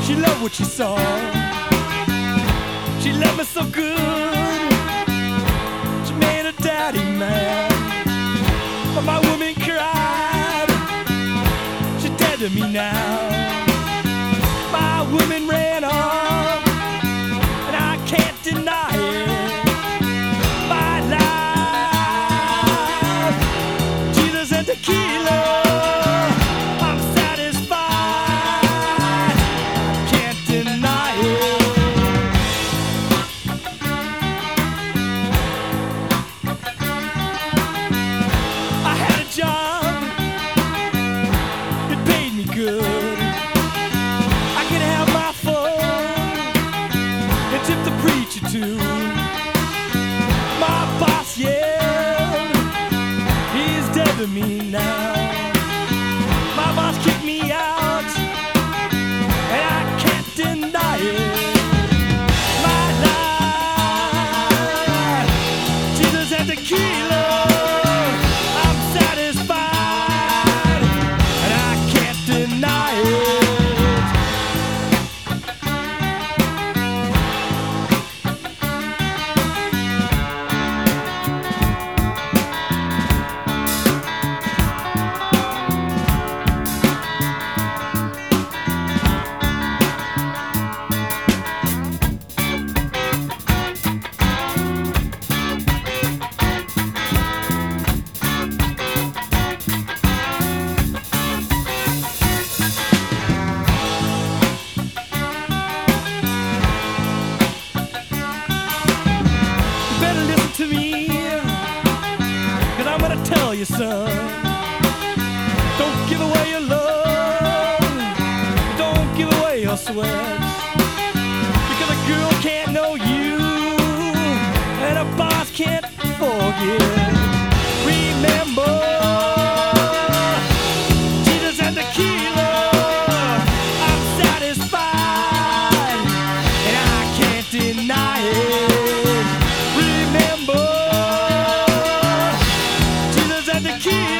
She loved what she saw. She loved me so good. She made her daddy mad. But my woman cried. She's dead to me now. My woman ran off, and I can't deny it. My life, Jesus and tequila. Good. I could have my fun and tip the preacher too. My boss, yeah, he's dead to me now. My boss kicked me out, and I can't deny it. My life, Jesus and tequila. To me, 'cause I'm gonna tell you, son, don't give away your love, don't give away your sweats, because a girl can't know you, and a boss can't forget. Remember, Jesus and tequila, I'm satisfied, and I can't deny it. Remember, Jesus and tequila.